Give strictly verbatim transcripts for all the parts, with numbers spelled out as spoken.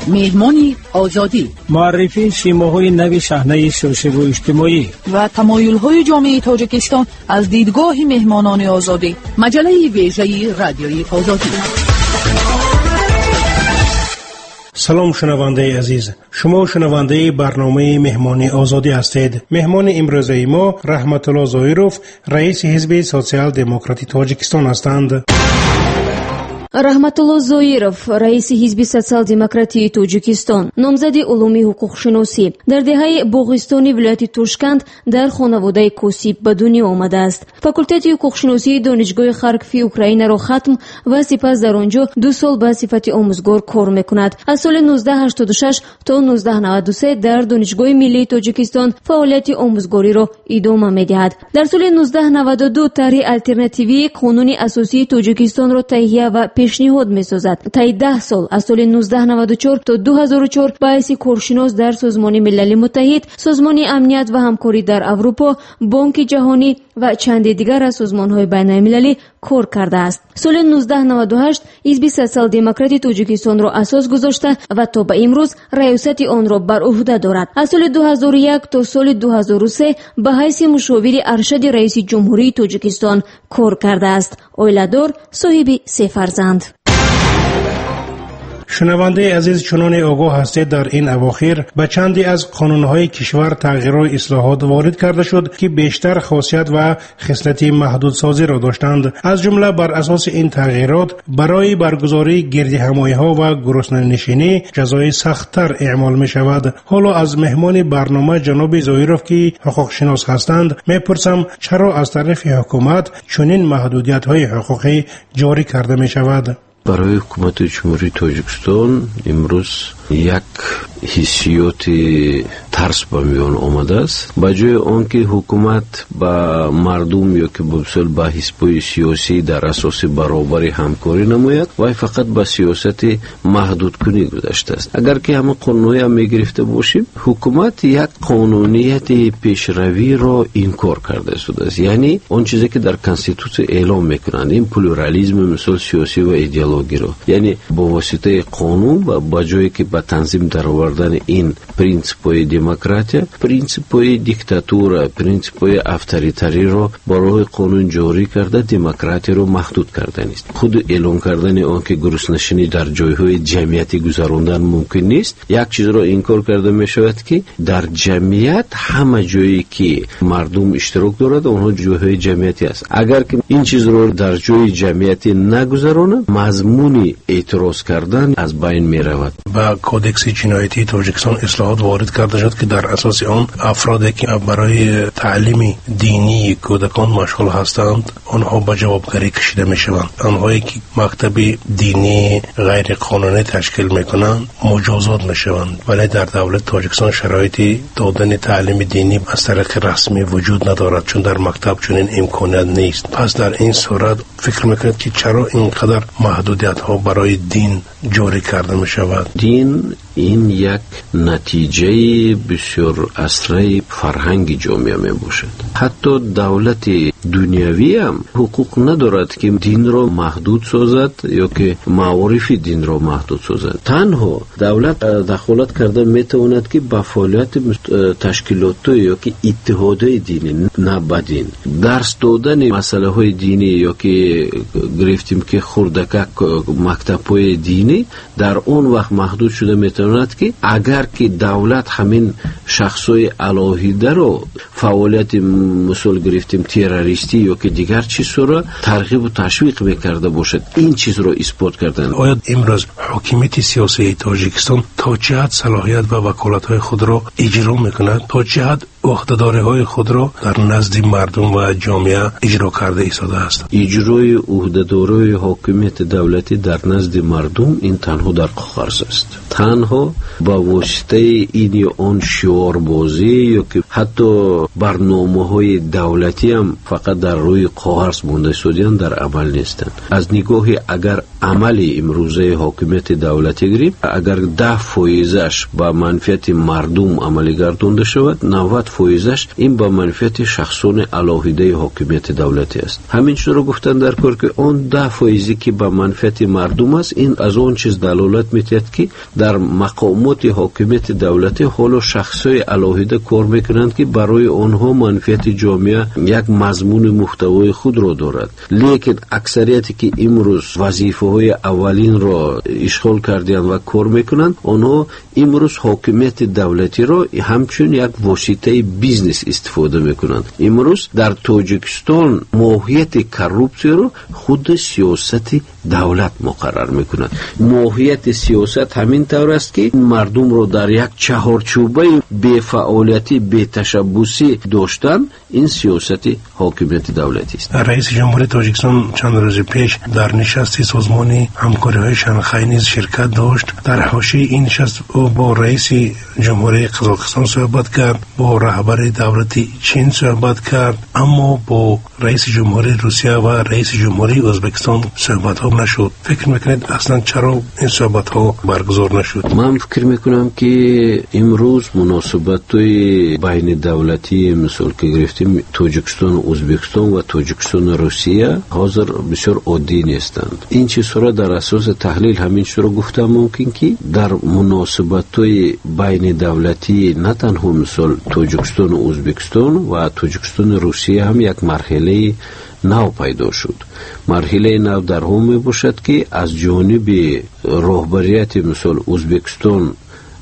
مهمان آزادی، معرفی شیماهای نوی صحنه سیاسی و اجتماعی و تمایل‌های جامعه تاجیکستان از دیدگاه مهمانان آزادی. مجله ویژه رادیوی آزادی. سلام شنونده عزیز، شما شنونده برنامه مهمان آزادی هستید. مهمان امروزه ما رحمت الله ظاهروف، رئیس حزب سوسیال دموکراتی تاجیکستان هستند. رحمتالله ظاهرов رئیس حزب سوسیال دموکراتی توجیکستان، نامزد علوم حقوق شناسی، در دهه باغستانی ولایت توشکند در خانواده کوسیب به دنیا آمده است. فاکولته حقوق شناسی دانشگاه خارکوفی اوکراین را ختم و سپس در آنجا دو سال به صفت آموزگار کار میکند. از سال نوزده هشتاد و شش تا نوزده نود و سه در دانشگاه ملی تاجیکستان فعالیت آموزگاری را ادامه میدهد. در سال نوزده نود و دو طرح آلترناتیوی قانون اساسی تاجیکستان را تهیه و پیشنهاد می‌سازد. طی ده سال از سال نوزده نود و چهار تا دو هزار و چهار به حیث کارشناس در سازمان ملل متحد، سازمان امنیت و همکاری در اروپا، بانک جهانی و چند دیگر از سازمان‌های بین‌المللی کار کرده است. سال نوزده نود و هشت حزب سوسیال دموکراتی تاجیکستان را اساس گذاشته و تا به امروز ریاست آن را بر عهده دارد. از سال دو هزار و یک تا سال دو هزار و سه به حیث مشاور ارشد رئیس جمهوری تاجیکستان کار کرده است. اویلادور، صاحب سه فرزند. شنونده عزیز، چنان آگاه هستید در این اواخر به چندی از قانونهای کشور تغییرات اصلاحات وارد کرده شد که بیشتر خاصیت و خصلت محدودسازی را داشتند. از جمله بر اساس این تغییرات برای برگزاری گردهمایی‌ها و گرسنه‌نشینی جزای سخت‌تر اعمال می شود. حالا از مهمان برنامه جناب ظاهروف که حقوق شناس هستند میپرسم چرا از طرف حکومت چنین محدودیت‌های حقوقی جاری کرده می شود؟ برای حکومت جمهوری تاجیکستان امروز یک حسیات ترس به میان آمده است. با جای آنکه حکومت با مردم یا که بسیار با حزب‌های سیاسی در اساس برابری همکاری نماید، وای فقط با سیاست محدود کنی گذشته است. اگر که همه قانونی هم میگرفته باشیم، حکومت یک قانونیت پیشروی را انکار کرده شده است. یعنی اون چیزی که در کانستیتوسیون اعلام میکنند، این پلورالیسم مثل سیاسی و ایدئولوژی را، یعنی با واسطه قانون و با جایی که با تنظیم در آوردن این پرینسیپ‌های دموکراسی، پرینسیپ‌های دیکتاتور، پرینسیپ‌های افطاریتری را برای قانون جاری کرده، دموکراسی را محدود کردن است. خود اعلام کردن آن که گرسنه‌نشینی در جای‌های جمعیتی گذراندن ممکن نیست، یک چیز را انکار کرده می شود که در جمعیت همه جایی که مردم اشتراک دارد آنها جای‌های جمعیتی است. اگر که این چیز را در جای جمعیتی نگذرانه، مضمون اعتراض کردن از بین می رود. با کودکس جنایتی تاجیکستان اصلاحات وارد کرده شد که در اساس آن افرادی که برای تعلیم دینی کودکان مشغول هستند آنها به جوابگری کشیده می شوند. آنهایی که مکتب دینی غیر قانونی تشکیل می کنند مجازات می شوند. ولی در دولت تاجیکستان شرایطی دادن تعلیم دینی از طریق رسمی وجود ندارد، چون در مکتب چنین امکانیت نیست. پس در این صورت فکر میکنید که چرا اینقدر محدودیت ها برای دین جاری کرده می شود؟ دین این یک نتیجه بسیار اصلی فرهنگ جامعه می باشد. حتی دولت دنیوی هم حقوق ندارد که دین را محدود سازد یا که معارف دین را محدود سازد. تنها دولت دخالت کرده می تواند که به فعالیت تشکیلات یا که اتحادهای دینی، نه به دین، درس دادن مسئله های دینی یا که گرفتیم که خردکک مکتب های دینی در اون وقت محدود شده می تواند که اگر که دولت همین شخصای الهیده رو فعالیت مثل گرفتیم تروریستی یا که دیگر چیز رو ترغیب و تشویق میکرده باشد، این چیز رو اثبات کردن. آیا امروز حکومت سیاسی تاجیکستان تا چه حد صلاحیت و وکالت‌های خود را اجرا میکند؟ تا چه حد عهده‌داری‌های خود را در نزد مردم و جامعه اجرا کرده ایستاده است؟ اجرای عهده‌داری حکومت دولتی در نزد مردم این تنها در قرض است. تنها با واسطه این اون شعار بازی یا که حتی برنامه‌های دولتی هم فقط در روی قرض مونده شدن در عمل نیستند. از نگاه اگر عمل امروزه حکومت دولتی گرفت، اگر ده فایزش با منفعت مردم عملی گردانده شود، نود فایزش این با منفعت شخصان علاهیده حاکمیت دولتی است. همین چیزا گفتن در کار که اون ده فایزی که با منفعت مردم است، این از اون چیز دلالت می‌دهد که در مقامات حاکمیت دولتی حالا شخصای علاهیده کار میکنند که برای آنها منفعت جامعه یک مضمون محتوای خود را دارد. لیکن اکثریتی که امروز وظیفه های اولین را اشغال کردند و کار میکنند، آنها امروز حاکمیت دولتی را همچون یک واسطه بیزنس استفاده میکنند. امروز در تاجیکستان ماهیت کرپسیون را خود سیاست دولت مقرر میکنند. ماهیت سیاست همین طور است که مردم را در یک چهارچوبه بی فعالیتی بی تشبوسی داشتن، این سیاست حاکمیت دولتی است. رئیس جمهوری تاجیکستان چند روز پیش در نشست سازمان همکاری های شانگهای نیز شرکت داشت. در حاشیه این نشست او با رئیس جمهوری قزاقستان صحبت کرد، با رهبر دولتی چین صحبت کرد، اما با رئیس جمهوری روسیه و رئیس جمهوری ازبکستان صحبت ها نشد. فکر میکنید اصلا چرا این صحبت ها برگزار نشد؟ من فکر میکنم که امروز مناسبت های بین دولتی مثال که گرفتیم تاجیکستان ازبکستان و تاجیکستان روسیه حاضر بسیار عادی نیستند. این چیزها در اساس تحلیل همین چیزا گفتم ممکن که در مناسبت های بین دولتی نه تنها مثال تاجیکستان و ازبکستان و تاجیکستان روسیه هم یک مرحله نو پیدا شد. مرحله نو در هم می باشد که از جانب رهبریت مثال ازبکستان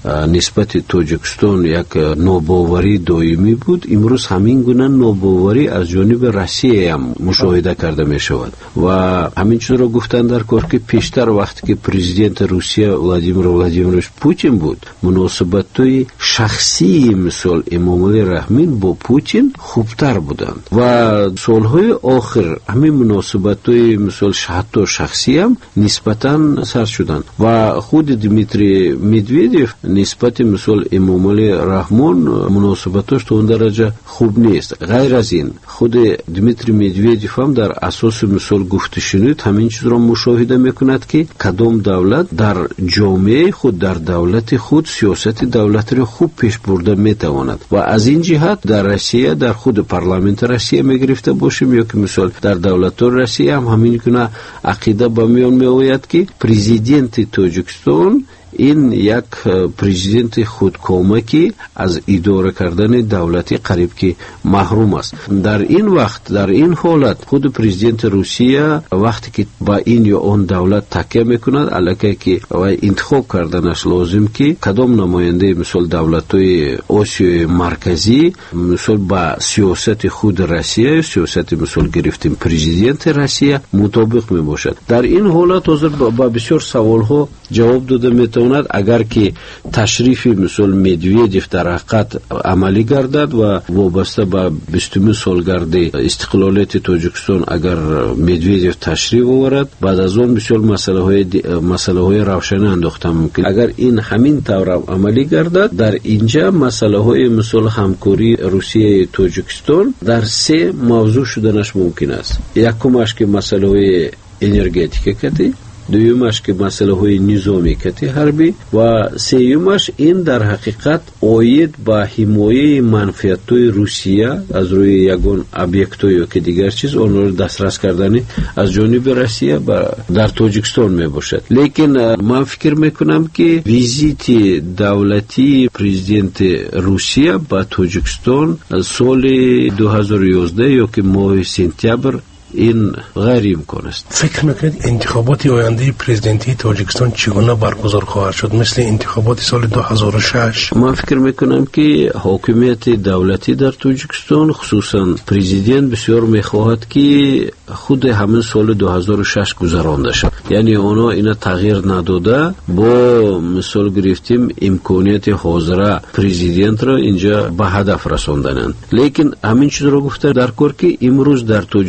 نسبت تاجیکستان یک ناباوری دائمی بود. امروز همین گونه ناباوری از جانب روسیه هم مشاهده کرده می شود و همین چیز را گفتن در کار که پیشتر وقتی که پرزیدنت روسیه ولادیمیر ولادیمیروویچ پوتین بود، مناسبت‌های شخصی مثل امام علی رحمین با پوتین خوبتر بودند و سالهای آخر همین مناسبت‌های مثل حتی شخصی هم نسبتاً سرد شدند و خود دیمیتری مدودیف نسبت مثل امام علی رحمان مناسبتش تو اون درجه خوب نیست. غیر از این خود دیمیتری مدودیف هم در اساس مثل گفته شنید همین چیز را مشاهده میکند که کدام دولت در جامعه خود در دولت خود سیاست دولت را خوب پیش برده میتواند و از این جهت در روسیه در خود پارلمان روسیه میگرفته باشیم یا که مثل در دولت روسیه هم همین گونه عقیده به میان میآید که پرزیدنت تاجیکستان این یک پرزیدنت خودکامکی از اداره کردن دولتی قریب که محروم است. در این وقت در این حالت خود پرزیدنت روسیه وقتی که با این یا اون دولت تکیه میکند علاکه که و انتخاب کردنش لازم که کدام نماینده مثل دولت‌های آسیای مرکزی مثل با سیاست خود روسیه سیاست مثل گرفتیم پرزیدنت روسیه مطابق می باشد. در این حالت حاضر با بسیار سوال ها جواب داده میتواند اگر که تشریف مثل مدودیف در حقیقت عملی گردد و وابسته به بیستمین سالگرد استقلالیت تاجیکستان اگر مدودیف تشریف آورد بعد از اون بسیار مسئله های مسئله های روشن انداخته ممکن. اگر این همین طور عملی گردد در اینجا مسئله های مثل همکاری روسیه تاجیکستان در سه موضوع شدنش ممکن است. یکمش که مسئله های انرژتیک کتی، دویمش که مسئله های نظامی کتی حربی و سیومش این در حقیقت اوید با حمایه منفعت های روسیه از روی یگان ابیکت یا که دیگر چیز اون رو دسترس کردن از جانب روسیه در تاجیکستان می باشد. لیکن من فکر میکنم که ویزیت دولتی پرزیدنت روسیه با تاجیکستان سال دو هزار و یازده یا که ماه سپتامبر این غیر امکان است. فکر میکنید انتخابات آینده پرزیدنتی تاجیکستان چگونه برگزار خواهد شد مثل انتخابات سال دو هزار و شش؟ من فکر میکنم که حاکمیت دولتی در تاجیکستان خصوصا پرزیدنت بسیار میخواهد که خود همین سال دو هزار و شش گذرانده شد، یعنی اونا اینا تغییر نداده با مثال گرفتیم امکانیت حاضره پرزیدنت را اینجا به هدف رساندنند. لیکن همین چیز رو گفته در کار که امروز در تاجیکستان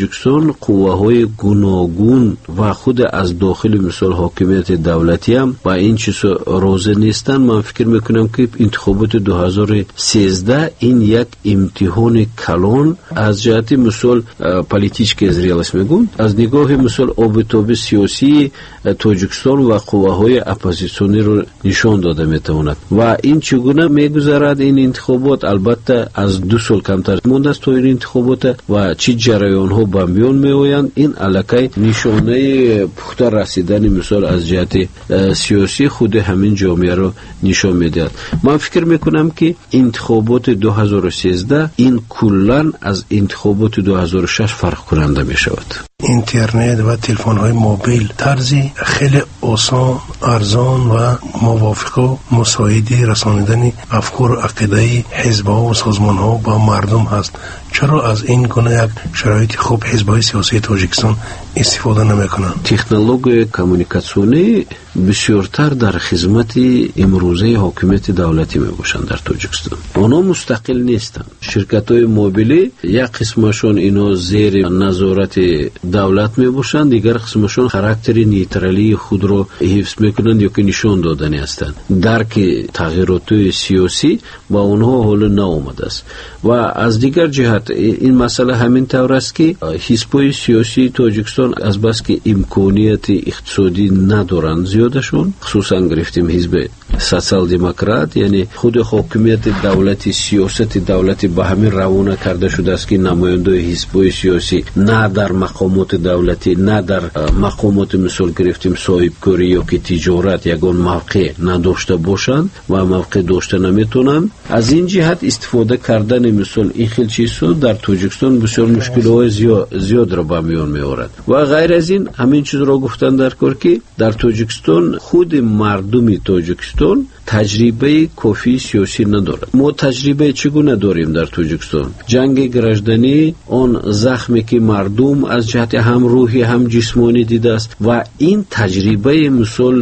این قوه‌های گوناگون و خود از داخل مثل حاکمیت دولتی هم با این چیز روزه نیستن. من فکر میکنم که انتخابات دو هزار و سیزده این یک امتحان کلان از جهت مثل پالیتیک ریالیسم میگن، از نگاه مثل آبتاب سیاسی تاجیکستان و قوه‌های اپوزیسیونی رو نشان داده میتواند و این چگونه میگذرد این انتخابات. البته از دو سال کمتر مونده است تا این انتخابات و چی جریان ها به میان میآیند، این الکی نشانه پخته رسیدن مثال از جهت سیاسی خود همین جامعه رو نشان میدهد. من فکر میکنم که انتخابات دو هزار و سیزده این کلا از انتخابات دو هزار و شش فرق کننده می شود. اینترنت و تلفن های موبیل طرزی خیلی آسان، ارزان و موافق و مساعدی رسانیدن افکار و عقیده حزب‌ها و سازمان‌ها با مردم هست. چرا از این گونه یک شرایط خوب حزب‌های سیاسی تاجیکستان استفاده نمی‌کنند؟ تکنولوژی کمیونیکاسیونی بسیارتر در خدمت امروزه حاکمیت دولتی میباشند در تاجیکستان. آنها مستقل نیستند. شرکت‌های موبیلی یک قسمشون اینا زیر نظارت دولت میباشند، دیگر قسمشون خاراکتر نیترالی خود رو حفظ میکنند یا که نشان دادنی هستند. درک تغییرات سیاسی با اونها حالا ناآمده است و از دیگر جهت این مسئله همین طور است که حزب‌های سیاسی تاجیکستان از بس که امکانیت اقتصادی ندارند زیادشون، خصوصا گرفتیم حزب سوسیال دموکرات، یعنی خود حاکمیت دولتی سیاست دولتی به همین روانه کرده شده است که نماینده حزب‌های سیاسی نه در مقامات دولتی نه در مقامات مثل گرفتیم صاحبکاری یا که تجارت یگان موقع نداشته باشند و موقع داشته نمیتونند. از این جهت استفاده کردن مثل این خیلی چیزا در تاجیکستان بسیار مشکلات زیاد, زیاد را به میان میآورد و غیر از این همین چیز را گفتن در کار که در تاجیکستان خود مردم تاجیکستان تجربه کافی سیاسی ندارد. ما تجربه چگونه داریم در تاجیکستان؟ جنگ گرجدنی، آن زخمی که مردم از جهت هم روحی هم جسمانی دیده است و این تجربه مثل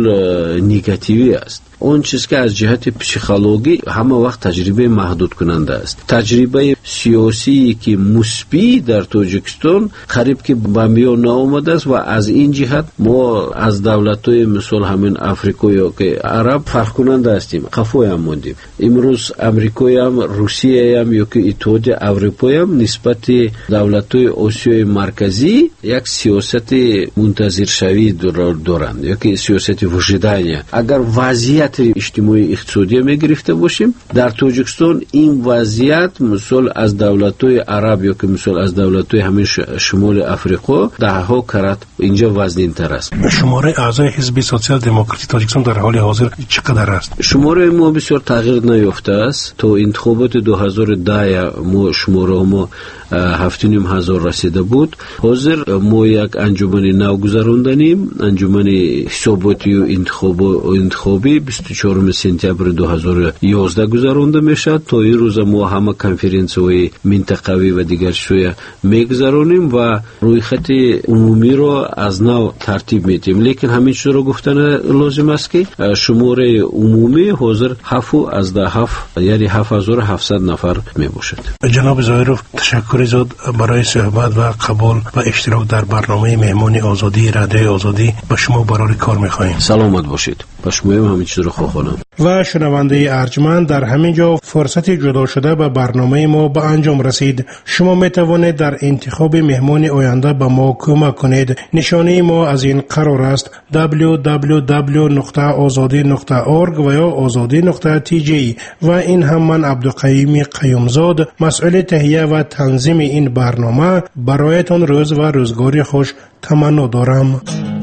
نگاتیوی است. اون چیز که از جهت پسیکولوژی همه وقت تجربه محدود کننده است. تجربه سیاسی که مثبت در تاجیکستان قریب که به میان نآمده است و از این جهت ما از دولت‌های مثل همین آفریقا یا که عرب فرق کننده هستیم. قفوی هم موندیم. امروز آمریکایی هم، روسیه هم یا که اتحاد اروپایی هم نسبت دولت‌های آسیای مرکزی یک سیاست منتظر شوی دارند یا که سیاست وجدانی. اگر وضعیت اجتماعی اقتصادی می گرفته باشیم در تاجیکستان این وضعیت مثل از دولت‌های عرب یا که مثل از دولت‌های همین شمال افریقا ده ها کرات اینجا وزنین تر است. شماره اعضای حزب سوسیال دموکراتی تاجیکستان در حال حاضر چقدر است؟ شماره ما بسیار تغییر نیافته است. تا انتخابات دو هزار و ده ما شماره ما هفت و نیم هزار رسیده بود. حاضر ما یک انجمن نو گذراندیم، انجمن حساباتی و انتخاب و انتخابی بیست و چهارم سپتامبر دو هزار و یازده گذرانده میشد. تا این روز ما همه کنفرانس‌های منطقوی و دیگر شوی میگذرانیم و روی خط عمومی را از نو ترتیب میدیم. لیکن همین چیز رو گفتن لازم است که شماره عمومی حاضر هفت از ده هفت یعنی هفت هزار و هفتصد نفر میباشد. جناب ظاهرов تشکر زود برای صحبت و قبول و اشتراک در برنامه مهمانی آزادی رادیو آزادی به شما برای کار می‌خواهیم. سلامت باشید. با شما هم همین چیز رو خواهانم. و شنونده ارجمند در همین جا فرصت جدا شده به برنامه ما به انجام رسید. شما می توانید در انتخاب مهمان آینده به ما کمک کنید. نشانه ما از این قرار است دبلیو دبلیو دبلیو نقطه آزادی نقطه اورگ و یا آزادی نقطه تی جی و این هم من عبدالقیوم قیومزاد مسئول تهیه و تنظیم این برنامه برایتان روز و روزگاری خوش تمنا دارم.